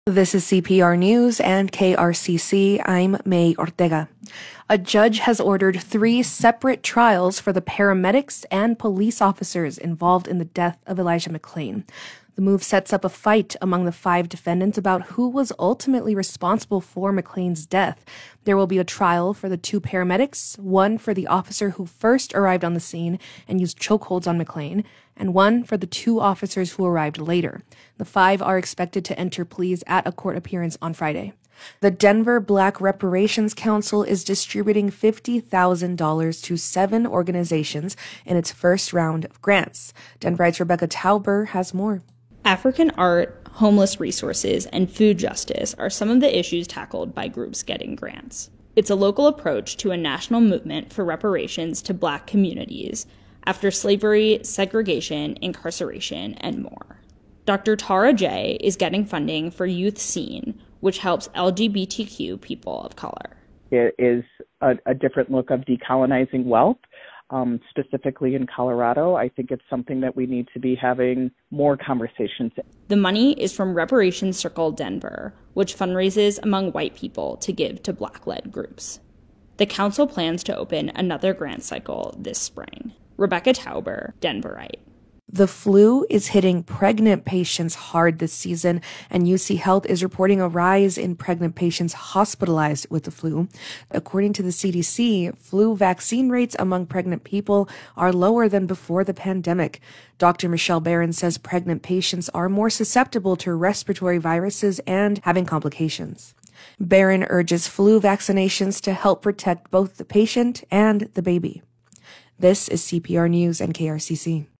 This is CPR News and KRCC. I'm May Ortega. A judge has ordered 3 separate trials for the paramedics and police officers involved in the death of Elijah McClain. The move sets up a fight among the 5 defendants about who was ultimately responsible for McClain's death. There will be a trial for the 2 paramedics, one for the officer who first arrived on the scene and used chokeholds on McClain, and one for the 2 officers who arrived later. The 5 are expected to enter pleas at a court appearance on Friday. The Denver Black Reparations Council is distributing $50,000 to 7 organizations in its first round of grants. Denverite's Rebecca Tauber has more. African art, homeless resources, and food justice are some of the issues tackled by groups getting grants. It's a local approach to a national movement for reparations to Black communities after slavery, segregation, incarceration, and more. Dr. Tara J. is getting funding for Youth Scene, which helps LGBTQ people of color. It is a different look of decolonizing wealth. Specifically in Colorado, I think it's something that we need to be having more conversations. The money is from Reparations Circle Denver, which fundraises among white people to give to Black-led groups. The council plans to open another grant cycle this spring. Rebecca Tauber, Denverite. The flu is hitting pregnant patients hard this season, and UC Health is reporting a rise in pregnant patients hospitalized with the flu. According to the CDC, flu vaccine rates among pregnant people are lower than before the pandemic. Dr. Michelle Barron says pregnant patients are more susceptible to respiratory viruses and having complications. Barron urges flu vaccinations to help protect both the patient and the baby. This is CPR News and KRCC.